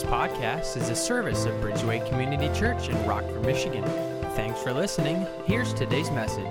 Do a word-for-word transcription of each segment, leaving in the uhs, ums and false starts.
podcast is a service of Bridgeway Community Church in Rockford, Michigan. Thanks for listening. Here's today's message.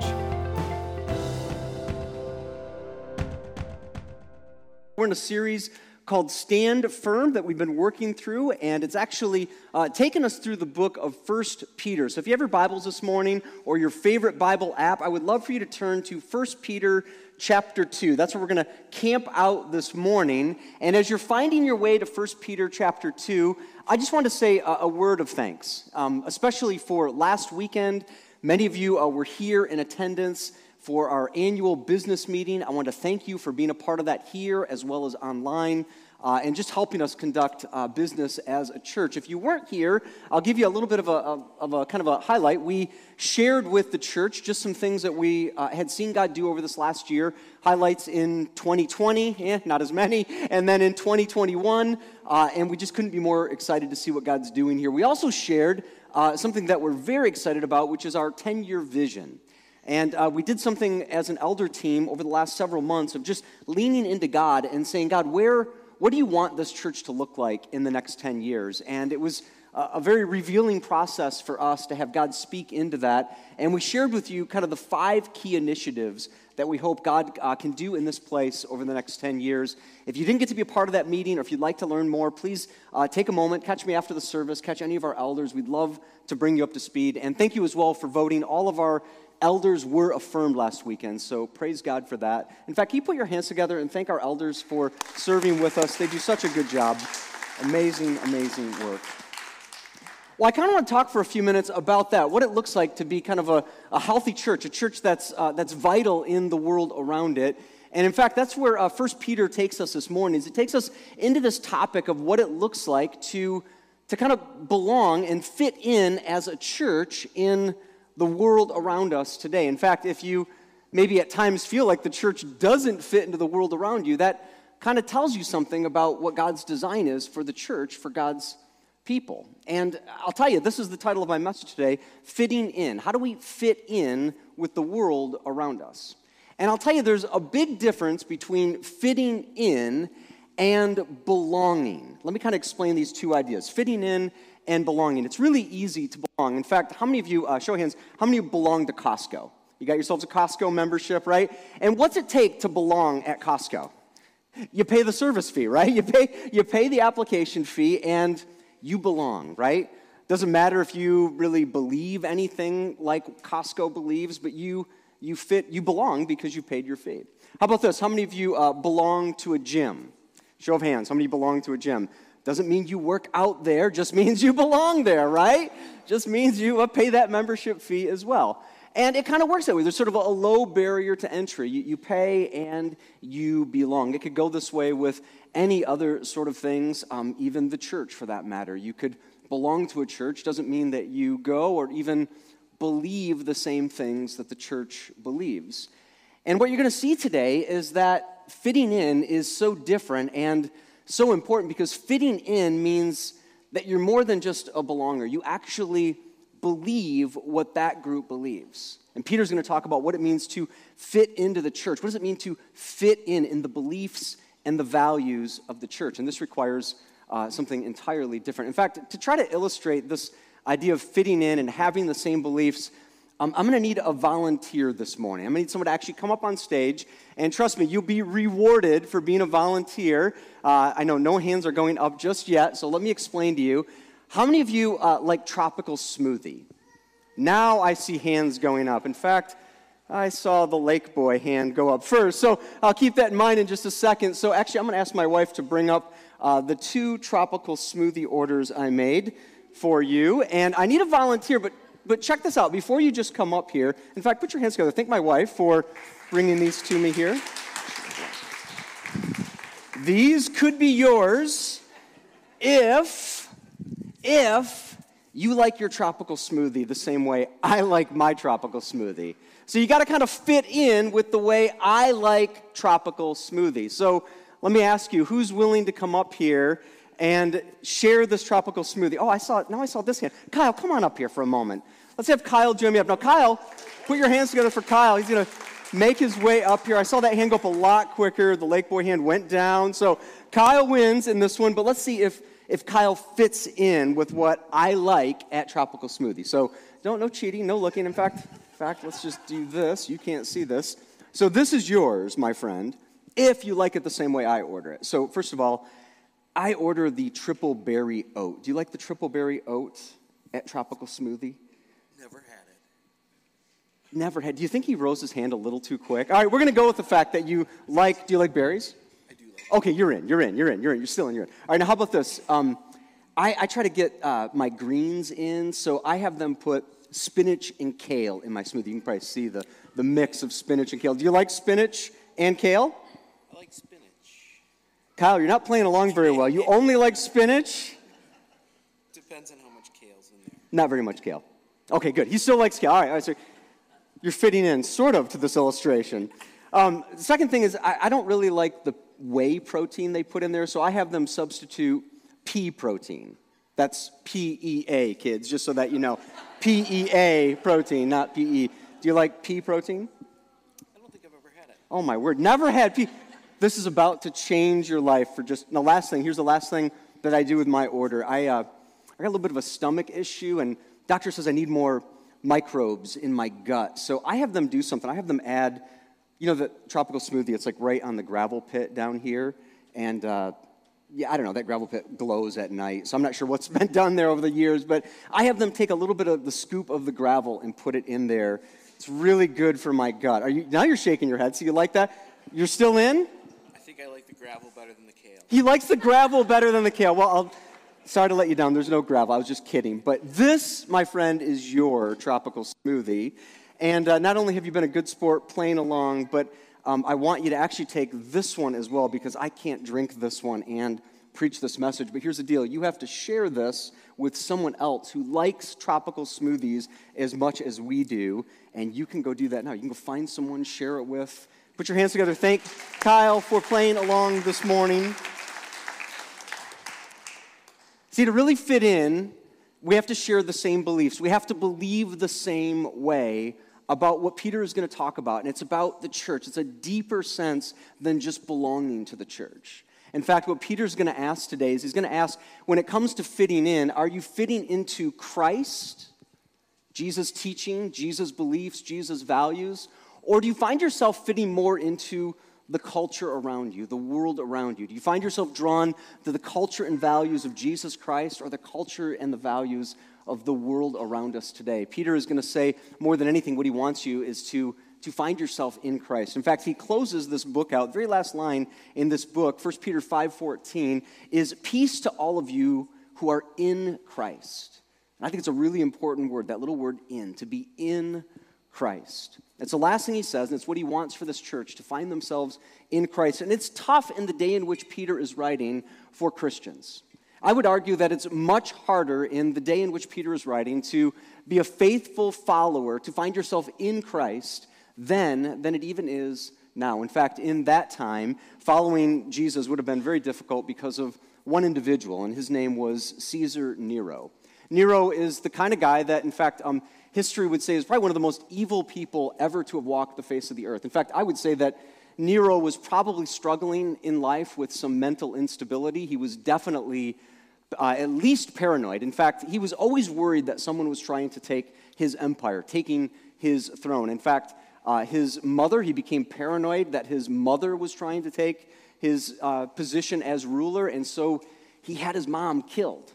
We're in a series called Stand Firm that we've been working through, and it's actually uh, taken us through the book of First Peter. So if you have your Bibles this morning or your favorite Bible app, I would love for you to turn to First Peter chapter two. That's where we're going to camp out this morning. And as you're finding your way to First Peter chapter two, I just want to say a, a word of thanks, um, especially for last weekend. Many of you uh, were here in attendance for our annual business meeting. I want to thank you for being a part of that here as well as online uh, and just helping us conduct uh, business as a church. If you weren't here, I'll give you a little bit of a, of, of a kind of a highlight. We shared with the church just some things that we uh, had seen God do over this last year. Highlights in twenty twenty, eh, not as many, and then in twenty twenty-one, uh, and we just couldn't be more excited to see what God's doing here. We also shared uh, something that we're very excited about, which is our ten-year vision. And uh, we did something as an elder team over the last several months of just leaning into God and saying, God, where, what do you want this church to look like in the next ten years? And it was a, a very revealing process for us to have God speak into that. And we shared with you kind of the five key initiatives that we hope God uh, can do in this place over the next ten years. If you didn't get to be a part of that meeting, or if you'd like to learn more, please uh, take a moment, catch me after the service, catch any of our elders. We'd love to bring you up to speed. And thank you as well for voting. All of our elders were affirmed last weekend, so praise God for that. In fact, can you put your hands together and thank our elders for serving with us? They do such a good job. Amazing, amazing work. Well, I kind of want to talk for a few minutes about that, what it looks like to be kind of a, a healthy church, a church that's uh, that's vital in the world around it. And in fact, that's where uh, First Peter takes us this morning, is it takes us into this topic of what it looks like to, to kind of belong and fit in as a church in the world around us today. In fact, if you maybe at times feel like the church doesn't fit into the world around you, that kind of tells you something about what God's design is for the church, for God's people. And I'll tell you, this is the title of my message today, Fitting In. How do we fit in with the world around us? And I'll tell you, there's a big difference between fitting in and belonging. Let me kind of explain these two ideas, fitting in and belonging. It's really easy to belong. In fact, how many of you, uh, show of hands, how many of you belong to Costco? You got yourselves a Costco membership, right? And what's it take to belong at Costco? You pay the service fee, right? You pay you pay the application fee and you belong, right? Doesn't matter if you really believe anything like Costco believes, but you you fit, you belong because you paid your fee. How about this? How many of you uh, belong to a gym? Show of hands, how many belong to a gym? Doesn't mean you work out there, just means you belong there, right? Just means you uh, pay that membership fee as well. And it kind of works that way. There's sort of a, a low barrier to entry. You, you pay and you belong. It could go this way with any other sort of things, um, even the church for that matter. You could belong to a church, doesn't mean that you go or even believe the same things that the church believes. And what you're going to see today is that fitting in is so different and so important, because fitting in means that you're more than just a belonger. You actually believe what that group believes. And Peter's going to talk about what it means to fit into the church. What does it mean to fit in in the beliefs and the values of the church? And this requires uh, something entirely different. In fact, to try to illustrate this idea of fitting in and having the same beliefs, Um, I'm going to need a volunteer this morning. I'm going to need someone to actually come up on stage, and trust me, you'll be rewarded for being a volunteer. Uh, I know no hands are going up just yet, so let me explain to you. How many of you uh, like tropical smoothie? Now I see hands going up. In fact, I saw the Lake Boy hand go up first, so I'll keep that in mind in just a second. So actually, I'm going to ask my wife to bring up uh, the two tropical smoothie orders I made for you, and I need a volunteer, but But check this out. Before you just come up here, in fact, put your hands together. Thank my wife for bringing these to me here. These could be yours if, if you like your tropical smoothie the same way I like my tropical smoothie. So you got to kind of fit in with the way I like tropical smoothies. So let me ask you, who's willing to come up here and share this tropical smoothie? Oh, I saw it. Now I saw this hand. Kyle, come on up here for a moment. Let's have Kyle join me up. Now, Kyle, put your hands together for Kyle. He's going to make his way up here. I saw that hand go up a lot quicker. The Lake Boy hand went down. So Kyle wins in this one, but let's see if if Kyle fits in with what I like at Tropical Smoothie. So don't, no cheating, no looking. In fact, in fact, let's just do this. You can't see this. So this is yours, my friend, if you like it the same way I order it. So first of all, I order the triple berry oat. Do you like the triple berry oat at Tropical Smoothie? Never had it. Never had. Do you think he rose his hand a little too quick? All right, we're going to go with the fact that you like, do you like berries? I do like Okay, you're in, you're in, you're in, you're in, you're still in, you're in. All right, now how about this? Um, I, I try to get uh, my greens in, so I have them put spinach and kale in my smoothie. You can probably see the, the mix of spinach and kale. Do you like spinach and kale? I like spinach. Kyle, you're not playing along very well. You only like spinach? Depends on how much kale's in there. Not very much kale. Okay, good. He still likes kale. All right, all right, so you're fitting in, sort of, to this illustration. Um, the second thing is I, I don't really like the whey protein they put in there, so I have them substitute pea protein. That's P E A, kids, just so that you know. P E A protein, not P E. Do you like pea protein? I don't think I've ever had it. Oh, my word. Never had pea. This is about to change your life for just, the last thing, here's the last thing that I do with my order. I, uh, I got a little bit of a stomach issue, and doctor says I need more microbes in my gut. So I have them do something. I have them add, you know, the Tropical Smoothie, it's like right on the gravel pit down here. And, uh, yeah, I don't know, that gravel pit glows at night. So I'm not sure what's been done there over the years. But I have them take a little bit of the scoop of the gravel and put it in there. It's really good for my gut. Are you, now you're shaking your head. So you like that? You're still in? I think I like the gravel better than the kale. He likes the gravel better than the kale. Well, I'll, sorry to let you down. There's no gravel. I was just kidding. But this, my friend, is your Tropical Smoothie. And uh, not only have you been a good sport playing along, but um, I want you to actually take this one as well, because I can't drink this one and preach this message. But here's the deal. You have to share this with someone else who likes tropical smoothies as much as we do. And you can go do that now. You can go find someone, share it with. Put your hands together. Thank Kyle for playing along this morning. See, to really fit in, we have to share the same beliefs. We have to believe the same way about what Peter is going to talk about. And it's about the church. It's a deeper sense than just belonging to the church. In fact, what Peter's going to ask today is he's going to ask, when it comes to fitting in, are you fitting into Christ, Jesus' teaching, Jesus' beliefs, Jesus' values? Or do you find yourself fitting more into the culture around you, the world around you? Do you find yourself drawn to the culture and values of Jesus Christ, or the culture and the values of the world around us today? Peter is going to say, more than anything, what he wants you is to, to find yourself in Christ. In fact, he closes this book out. The very last line in this book, First Peter five fourteen, is peace to all of you who are in Christ. And I think it's a really important word, that little word in, to be in Christ. It's the last thing he says, and it's what he wants for this church, to find themselves in Christ. And it's tough in the day in which Peter is writing for Christians. I would argue that it's much harder in the day in which Peter is writing to be a faithful follower, to find yourself in Christ, then than it even is now. In fact, in that time, following Jesus would have been very difficult because of one individual, and his name was Caesar Nero. Nero is the kind of guy that, in fact, um, history would say is probably one of the most evil people ever to have walked the face of the earth. In fact, I would say that Nero was probably struggling in life with some mental instability. He was definitely uh, at least paranoid. In fact, he was always worried that someone was trying to take his empire, taking his throne. In fact, uh, his mother, he became paranoid that his mother was trying to take his uh, position as ruler, and so he had his mom killed.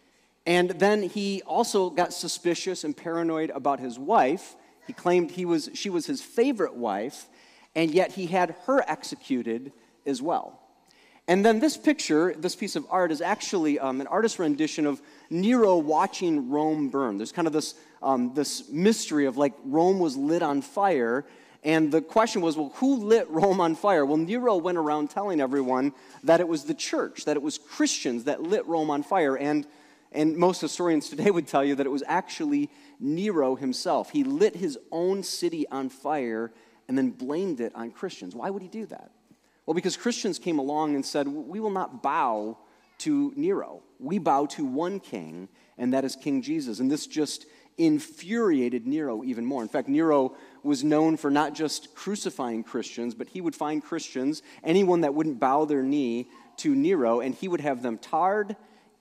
And then he also got suspicious and paranoid about his wife. He claimed he was she was his favorite wife, and yet he had her executed as well. And then this picture, this piece of art, is actually um, an artist's rendition of Nero watching Rome burn. There's kind of this, um, this mystery of like Rome was lit on fire, and the question was, well, who lit Rome on fire? Well, Nero went around telling everyone that it was the church, that it was Christians that lit Rome on fire, and And most historians today would tell you that it was actually Nero himself. He lit his own city on fire and then blamed it on Christians. Why would he do that? Well, because Christians came along and said, we will not bow to Nero. We bow to one king, and that is King Jesus. And this just infuriated Nero even more. In fact, Nero was known for not just crucifying Christians, but he would find Christians, anyone that wouldn't bow their knee to Nero, and he would have them tarred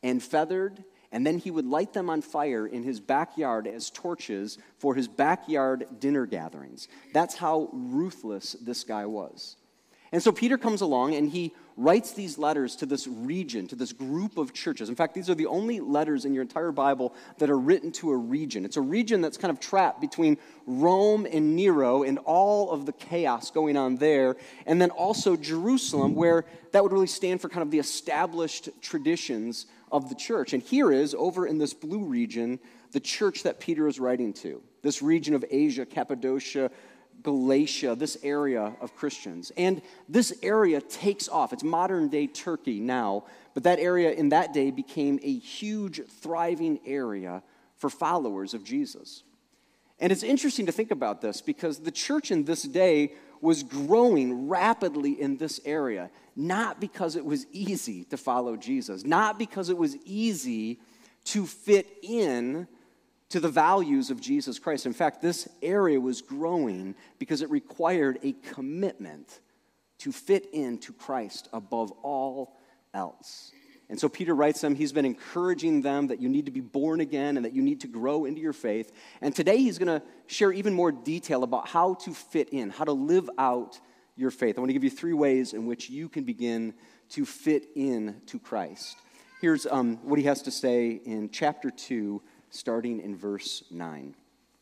and feathered, and then he would light them on fire in his backyard as torches for his backyard dinner gatherings. That's how ruthless this guy was. And so Peter comes along and he writes these letters to this region, to this group of churches. In fact, these are the only letters in your entire Bible that are written to a region. It's a region that's kind of trapped between Rome and Nero and all of the chaos going on there, and then also Jerusalem, where that would really stand for kind of the established traditions of the church. And here is, over in this blue region, the church that Peter is writing to, this region of Asia, Cappadocia, Galatia, this area of Christians. And this area takes off. It's modern-day Turkey now, but that area in that day became a huge, thriving area for followers of Jesus. And it's interesting to think about this because the church in this day was growing rapidly in this area, not because it was easy to follow Jesus, not because it was easy to fit in to the values of Jesus Christ. In fact, this area was growing because it required a commitment to fit into Christ above all else. And so Peter writes them, he's been encouraging them that you need to be born again and that you need to grow into your faith. And today he's going to share even more detail about how to fit in, how to live out your faith. I want to give you three ways in which you can begin to fit in to Christ. Here's um, what he has to say in chapter two, starting in verse nine.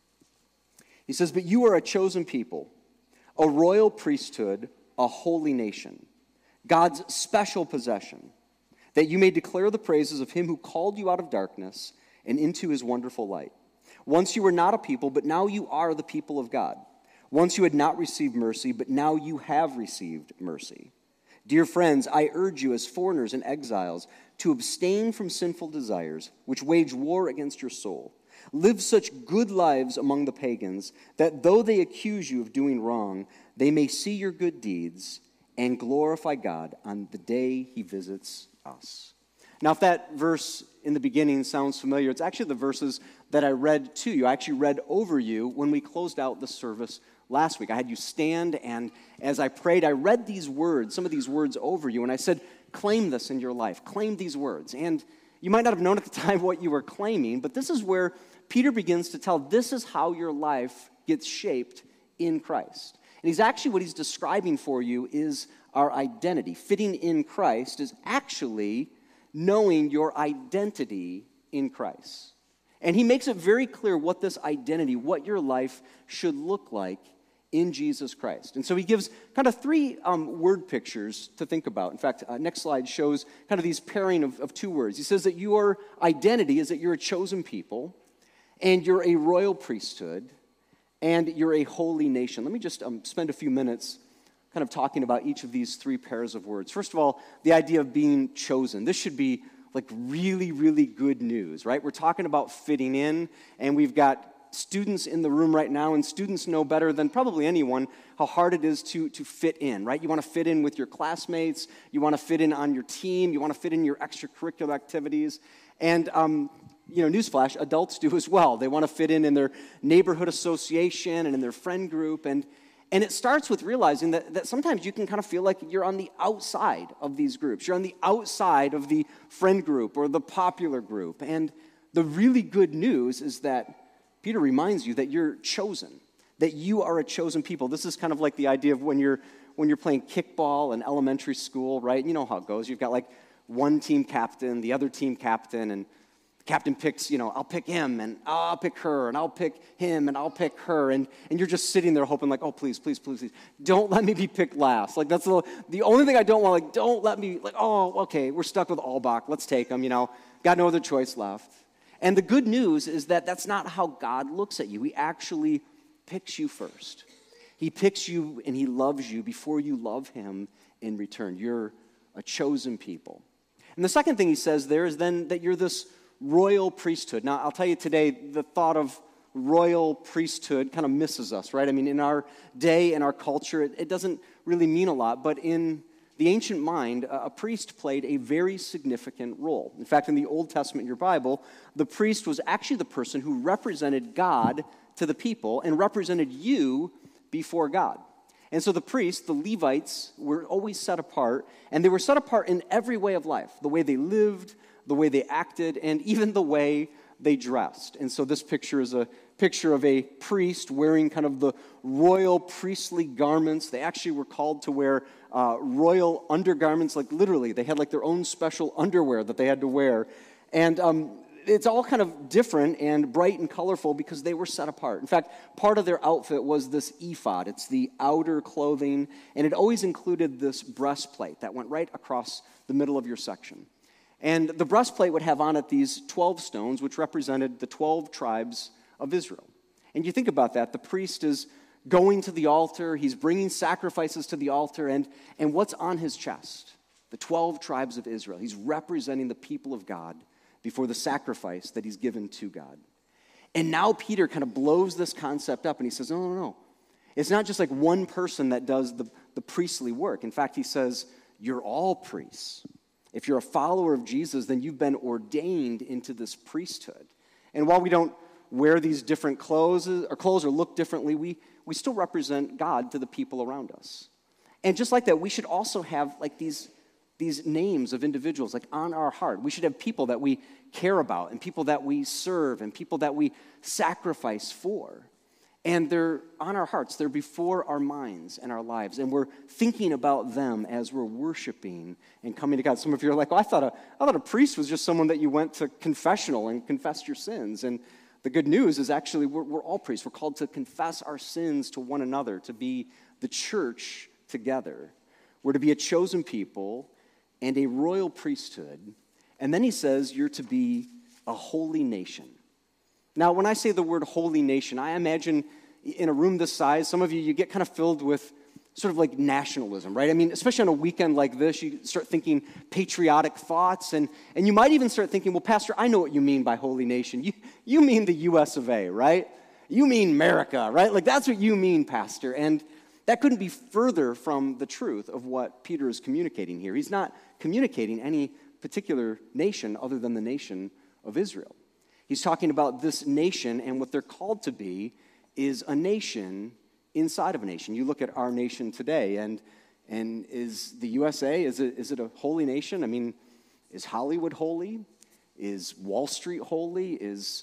He says, "But you are a chosen people, a royal priesthood, a holy nation, God's special possession, that you may declare the praises of him who called you out of darkness and into his wonderful light. Once you were not a people, but now you are the people of God. Once you had not received mercy, but now you have received mercy. Dear friends, I urge you as foreigners and exiles to abstain from sinful desires, which wage war against your soul. Live such good lives among the pagans that though they accuse you of doing wrong, they may see your good deeds and glorify God on the day he visits us." Now, if that verse in the beginning sounds familiar, it's actually the verses that I read to you. I actually read over you when we closed out the service last week. I had you stand, and as I prayed, I read these words, some of these words over you, and I said, claim this in your life. Claim these words. And you might not have known at the time what you were claiming, but this is where Peter begins to tell, this is how your life gets shaped in Christ. And he's actually, what he's describing for you is our identity. Fitting in Christ is actually knowing your identity in Christ. And he makes it very clear what this identity, what your life should look like in Jesus Christ. And so he gives kind of three um, word pictures to think about. In fact, uh, next slide shows kind of these pairing of, of two words. He says that your identity is that you're a chosen people, and you're a royal priesthood, and you're a holy nation. Let me just um, spend a few minutes kind of talking about each of these three pairs of words. First of all, the idea of being chosen. This should be like really, really good news, right? We're talking about fitting in, and we've got students in the room right now, and students know better than probably anyone how hard it is to, to fit in, right? You want to fit in with your classmates, you want to fit in on your team, you want to fit in your extracurricular activities, and um, you know, newsflash, adults do as well. They want to fit in in their neighborhood association and in their friend group, and And it starts with realizing that, that sometimes you can kind of feel like you're on the outside of these groups. You're on the outside of the friend group or the popular group. And the really good news is that Peter reminds you that you're chosen, that you are a chosen people. This is kind of like the idea of when you're when you're playing kickball in elementary school, right? You know how it goes. You've got like one team captain, the other team captain, and captain picks, you know, I'll pick him, and I'll pick her, and I'll pick him, and I'll pick her, and, and you're just sitting there hoping, like, oh, please, please, please, please, don't let me be picked last. Like, that's the, the only thing I don't want, like, don't let me, like, oh, okay, we're stuck with Albach, let's take him, you know, got no other choice left. And the good news is that that's not how God looks at you. He actually picks you first. He picks you, and he loves you before you love him in return. You're a chosen people. And the second thing he says there is then that you're this royal priesthood. Now, I'll tell you today, the thought of royal priesthood kind of misses us, right? I mean, in our day, in our culture, it, it doesn't really mean a lot, but in the ancient mind, a, a priest played a very significant role. In fact, in the Old Testament, in your Bible, the priest was actually the person who represented God to the people and represented you before God. And so the priests, the Levites, were always set apart, and they were set apart in every way of life, the way they lived, the way they acted, and even the way they dressed. And so this picture is a picture of a priest wearing kind of the royal priestly garments. They actually were called to wear uh, royal undergarments, like literally. They had like their own special underwear that they had to wear. And um, it's all kind of different and bright and colorful because they were set apart. In fact, part of their outfit was this ephod. It's the outer clothing, and it always included this breastplate that went right across the middle of your section. And the breastplate would have on it these twelve stones, which represented the twelve tribes of Israel. And you think about that, the priest is going to the altar, he's bringing sacrifices to the altar, and, and what's on his chest? The twelve tribes of Israel. He's representing the people of God before the sacrifice that he's given to God. And now Peter kind of blows this concept up, and he says, no, no, no. It's not just like one person that does the, the priestly work. In fact, he says, you're all priests. If you're a follower of Jesus, then you've been ordained into this priesthood. And while we don't wear these different clothes or clothes or look differently, we, we still represent God to the people around us. And just like that, we should also have like these, these names of individuals like on our heart. We should have people that we care about and people that we serve and people that we sacrifice for. And they're on our hearts. They're before our minds and our lives. And we're thinking about them as we're worshiping and coming to God. Some of you are like, oh, I thought a, I thought a priest was just someone that you went to confessional and confessed your sins. And the good news is actually we're, we're all priests. We're called to confess our sins to one another, to be the church together. We're to be a chosen people and a royal priesthood. And then he says you're to be a holy nation. Now, when I say the word holy nation, I imagine in a room this size, some of you, you get kind of filled with sort of like nationalism, right? I mean, especially on a weekend like this, you start thinking patriotic thoughts, and, and you might even start thinking, well, Pastor, I know what you mean by holy nation. You, you mean the U S of A, right? You mean America, right? Like, that's what you mean, Pastor. And that couldn't be further from the truth of what Peter is communicating here. He's not communicating any particular nation other than the nation of Israel. He's talking about this nation, and what they're called to be is a nation inside of a nation. You look at our nation today, and and is the U S A, is it, is it a holy nation? I mean, is Hollywood holy? Is Wall Street holy? Is,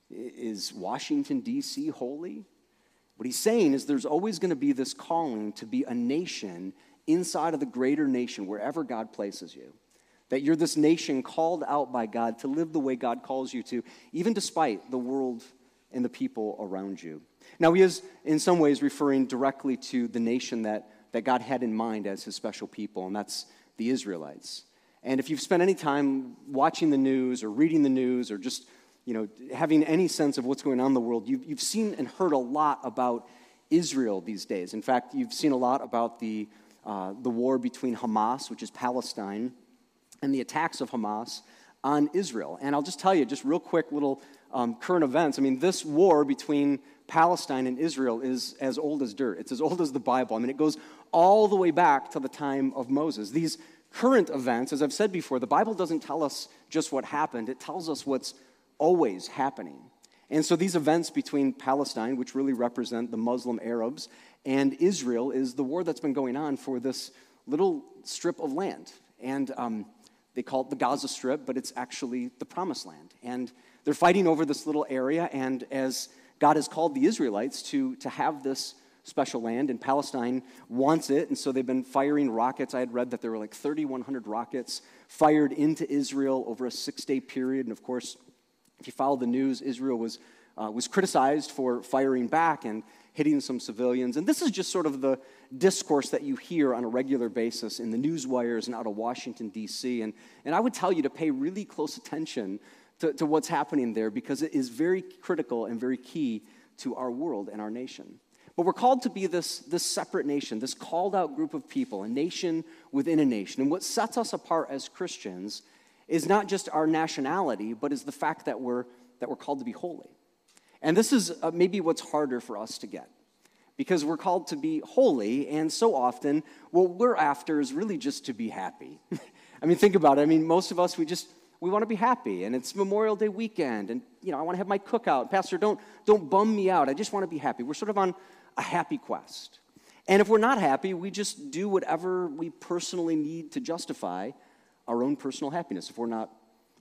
is Washington, D C holy? What he's saying is there's always going to be this calling to be a nation inside of the greater nation, wherever God places you. That you're this nation called out by God to live the way God calls you to, even despite the world and the people around you. Now, he is, in some ways, referring directly to the nation that, that God had in mind as his special people, and that's the Israelites. And if you've spent any time watching the news or reading the news or just, you know, having any sense of what's going on in the world, you've, you've seen and heard a lot about Israel these days. In fact, you've seen a lot about the, uh, the war between Hamas, which is Palestine, and the attacks of Hamas on Israel. And I'll just tell you, just real quick little um, current events. I mean, this war between Palestine and Israel is as old as dirt. It's as old as the Bible. I mean, it goes all the way back to the time of Moses. These current events, as I've said before, the Bible doesn't tell us just what happened. It tells us what's always happening. And so these events between Palestine, which really represent the Muslim Arabs, and Israel is the war that's been going on for this little strip of land. And um, they call it the Gaza Strip, but it's actually the Promised Land. And they're fighting over this little area, and as God has called the Israelites to, to have this special land, and Palestine wants it, and so they've been firing rockets. I had read that there were like thirty-one hundred rockets fired into Israel over a six-day period, and of course, if you follow the news, Israel was uh, was criticized for firing back and hitting some civilians. And this is just sort of the discourse that you hear on a regular basis in the news wires and out of Washington, D C. And, and I would tell you to pay really close attention to, to what's happening there, because it is very critical and very key to our world and our nation. But we're called to be this, this separate nation, this called out group of people, a nation within a nation. And what sets us apart as Christians is not just our nationality, but is the fact that we're, that we're called to be holy. And this is uh, maybe what's harder for us to get, because we're called to be holy, and so often what we're after is really just to be happy. I mean, think about it. I mean, most of us, we just, we want to be happy, and it's Memorial Day weekend, and, you know, I want to have my cookout. Pastor, don't, don't bum me out. I just want to be happy. We're sort of on a happy quest. And if we're not happy, we just do whatever we personally need to justify our own personal happiness. If we're not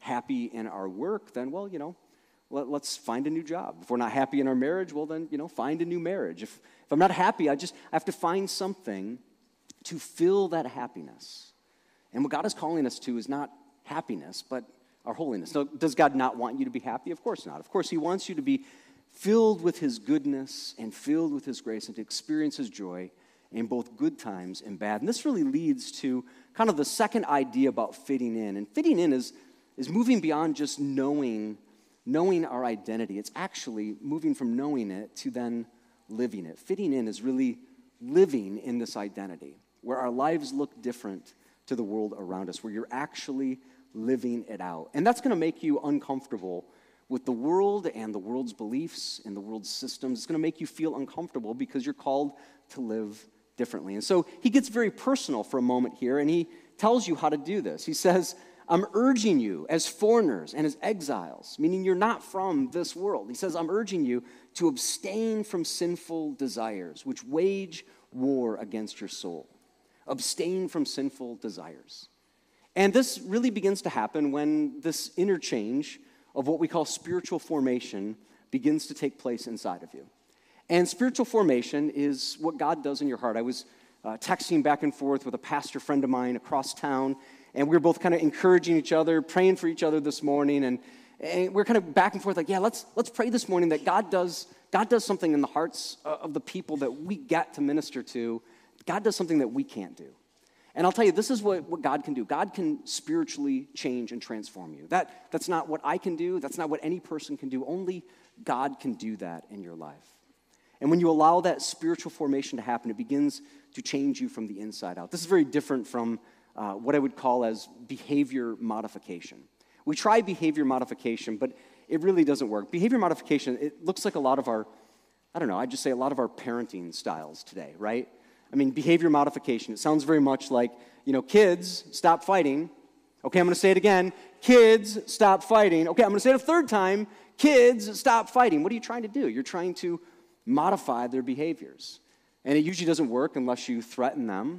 happy in our work, then, well, you know, let, let's find a new job. If we're not happy in our marriage, well, then, you know, find a new marriage. If, if I'm not happy, I just I have to find something to fill that happiness. And what God is calling us to is not happiness, but our holiness. So does God not want you to be happy? Of course not. Of course, he wants you to be filled with his goodness and filled with his grace and to experience his joy in both good times and bad. And this really leads to kind of the second idea about fitting in. And fitting in is, is moving beyond just knowing, knowing our identity. It's actually moving from knowing it to then living it. Fitting in is really living in this identity, where our lives look different to the world around us, where you're actually living it out. And that's going to make you uncomfortable with the world and the world's beliefs and the world's systems. It's going to make you feel uncomfortable because you're called to live differently. And so he gets very personal for a moment here, and he tells you how to do this. He says, I'm urging you as foreigners and as exiles, meaning you're not from this world. He says, I'm urging you to abstain from sinful desires, which wage war against your soul. Abstain from sinful desires. And this really begins to happen when this interchange of what we call spiritual formation begins to take place inside of you. And spiritual formation is what God does in your heart. I was uh, texting back and forth with a pastor friend of mine across town, and we were both kind of encouraging each other, praying for each other this morning, and, and we're kind of back and forth like, yeah, let's let's pray this morning that God does God does something in the hearts of the people that we get to minister to. God does something that we can't do. And I'll tell you, this is what, what God can do. God can spiritually change and transform you. That, that's not what I can do. That's not what any person can do. Only God can do that in your life. And when you allow that spiritual formation to happen, it begins to change you from the inside out. This is very different from uh, what I would call as behavior modification. We try behavior modification, but it really doesn't work. Behavior modification, it looks like a lot of our, I don't know, I'd just say a lot of our parenting styles today, right? I mean, behavior modification, it sounds very much like, you know, kids, stop fighting. Okay, I'm going to say it again. Kids, stop fighting. Okay, I'm going to say it a third time. Kids, stop fighting. What are you trying to do? You're trying to modify their behaviors. And it usually doesn't work unless you threaten them.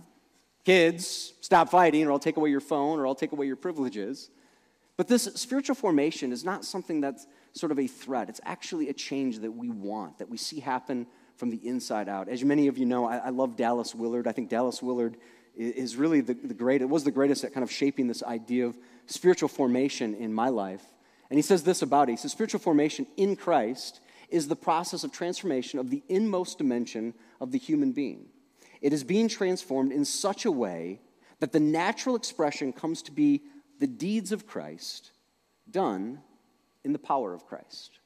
Kids, stop fighting, or I'll take away your phone, or I'll take away your privileges. But this spiritual formation is not something that's sort of a threat. It's actually a change that we want, that we see happen from the inside out. As many of you know, I, I love Dallas Willard. I think Dallas Willard is, is really the, the great, it was the greatest at kind of shaping this idea of spiritual formation in my life. And he says this about it. He says, spiritual formation in Christ is the process of transformation of the inmost dimension of the human being. It is being transformed in such a way that the natural expression comes to be the deeds of Christ done in the power of Christ.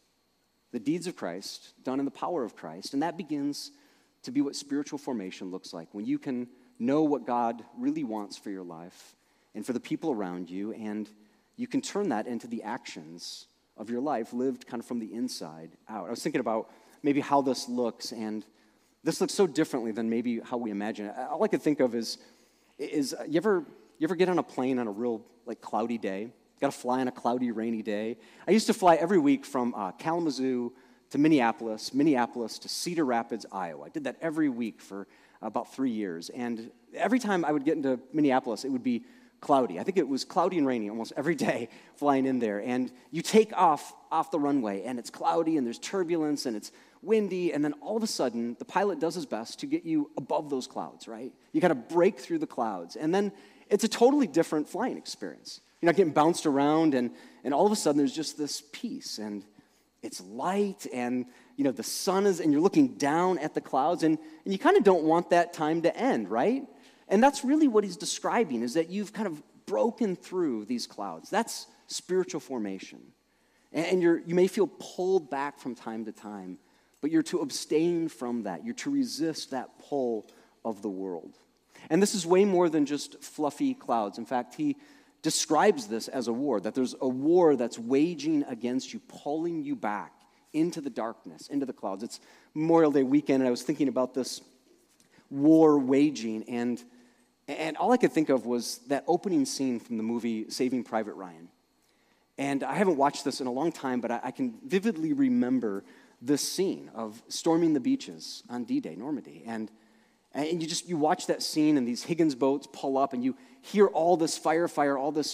The deeds of Christ done in the power of Christ. And that begins to be what spiritual formation looks like, when you can know what God really wants for your life and for the people around you, and you can turn that into the actions of your life lived kind of from the inside out. I was thinking about maybe how this looks, and this looks so differently than maybe how we imagine it. All I could think of is, is you ever you ever get on a plane on a real like cloudy day? Got to fly on a cloudy, rainy day. I used to fly every week from uh, Kalamazoo to Minneapolis, Minneapolis to Cedar Rapids, Iowa. I did that every week for about three years. And every time I would get into Minneapolis, it would be cloudy. I think it was cloudy and rainy almost every day flying in there. And you take off off the runway, and it's cloudy, and there's turbulence, and it's windy, and then all of a sudden, the pilot does his best to get you above those clouds, right? You got to break through the clouds. And then it's a totally different flying experience. You're not getting bounced around, and, and all of a sudden there's just this peace, and it's light, and you know the sun is, and you're looking down at the clouds, and, and you kind of don't want that time to end, right? And that's really what he's describing, is that you've kind of broken through these clouds. That's spiritual formation. And, and you're, you may feel pulled back from time to time, but you're to abstain from that. You're to resist that pull of the world. And this is way more than just fluffy clouds. In fact, he describes this as a war, that there's a war that's waging against you, pulling you back into the darkness, into the clouds. It's Memorial Day weekend, and I was thinking about this war waging, and, and all I could think of was that opening scene from the movie Saving Private Ryan. And I haven't watched this in a long time, but I, I can vividly remember this scene of storming the beaches on D-Day, Normandy, and And you just, you watch that scene, and these Higgins boats pull up, and you hear all this fire, fire, all this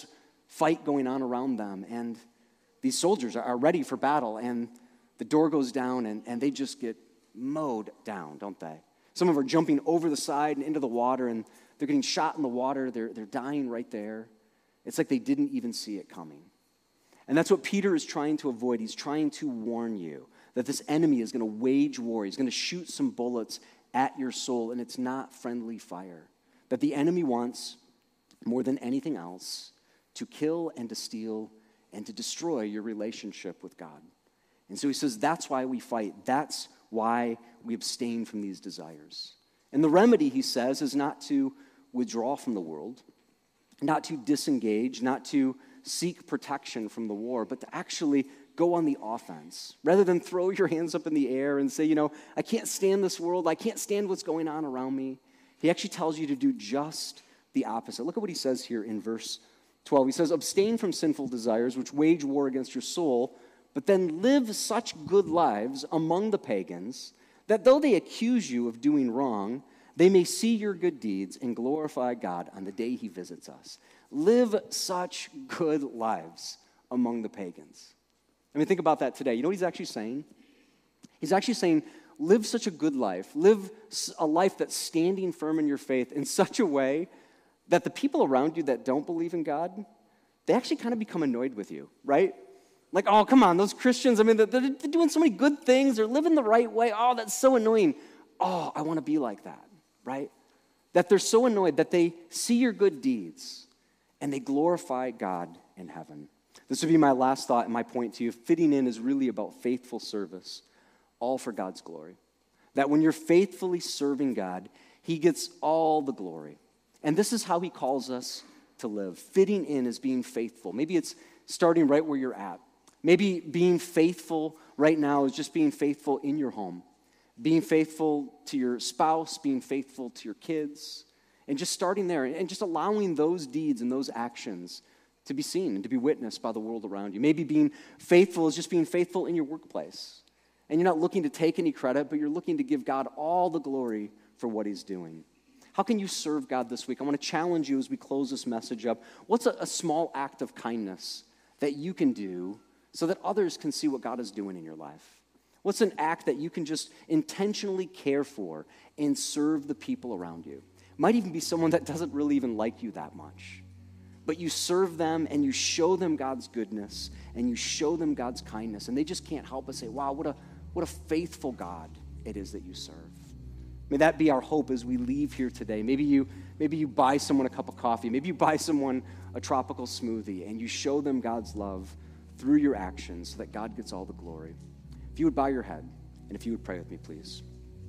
fight going on around them, and these soldiers are, are ready for battle, and the door goes down, and, and they just get mowed down, don't they? Some of them are jumping over the side and into the water, and they're getting shot in the water. They're, they're dying right there. It's like they didn't even see it coming. And that's what Peter is trying to avoid. He's trying to warn you that this enemy is going to wage war. He's going to shoot some bullets at your soul, and it's not friendly fire. That the enemy wants, more than anything else, to kill and to steal and to destroy your relationship with God. And so he says that's why we fight. That's why we abstain from these desires. And the remedy, he says, is not to withdraw from the world, not to disengage, not to seek protection from the war, but to actually go on the offense. Rather than throw your hands up in the air and say, you know, I can't stand this world, I can't stand what's going on around me. He actually tells you to do just the opposite. Look at what he says here in verse twelve. He says, abstain from sinful desires which wage war against your soul, but then live such good lives among the pagans that though they accuse you of doing wrong, they may see your good deeds and glorify God on the day he visits us. Live such good lives among the pagans. I mean, think about that today. You know what he's actually saying? He's actually saying, live such a good life. Live a life that's standing firm in your faith in such a way that the people around you that don't believe in God, they actually kind of become annoyed with you, right? Like, oh, come on, those Christians, I mean, they're, they're doing so many good things. They're living the right way. Oh, that's so annoying. Oh, I want to be like that, right? That they're so annoyed that they see your good deeds and they glorify God in heaven. This would be my last thought and my point to you. Fitting in is really about faithful service, all for God's glory. That when you're faithfully serving God, he gets all the glory. And this is how he calls us to live. Fitting in is being faithful. Maybe it's starting right where you're at. Maybe being faithful right now is just being faithful in your home. Being faithful to your spouse, being faithful to your kids, and just starting there and just allowing those deeds and those actions to be seen and to be witnessed by the world around you. Maybe being faithful is just being faithful in your workplace. And you're not looking to take any credit, but you're looking to give God all the glory for what he's doing. How can you serve God this week? I want to challenge you as we close this message up. What's a, a small act of kindness that you can do so that others can see what God is doing in your life? What's an act that you can just intentionally care for and serve the people around you? Might even be someone that doesn't really even like you that much. But you serve them and you show them God's goodness and you show them God's kindness, and they just can't help but say, wow, what a what a faithful God it is that you serve. May that be our hope as we leave here today. Maybe you maybe you buy someone a cup of coffee. Maybe you buy someone a tropical smoothie and you show them God's love through your actions so that God gets all the glory. If you would bow your head and if you would pray with me, please.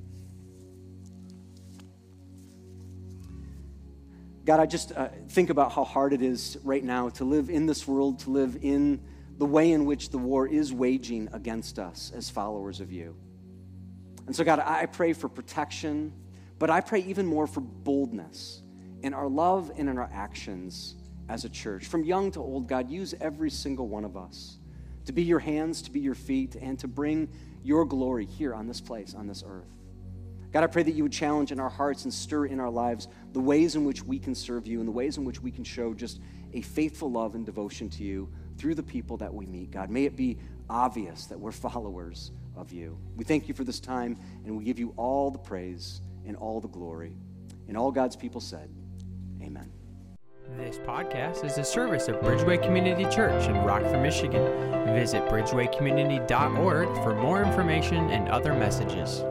God, I just uh, think about how hard it is right now to live in this world, to live in the way in which the war is waging against us as followers of you. And so, God, I pray for protection, but I pray even more for boldness in our love and in our actions as a church. From young to old, God, use every single one of us to be your hands, to be your feet, and to bring your glory here on this place, on this earth. God, I pray that you would challenge in our hearts and stir in our lives the ways in which we can serve you and the ways in which we can show just a faithful love and devotion to you through the people that we meet. God, may it be obvious that we're followers of you. We thank you for this time, and we give you all the praise and all the glory. And all God's people said, amen. This podcast is a service of Bridgeway Community Church in Rockford, Michigan. Visit bridgeway community dot org for more information and other messages.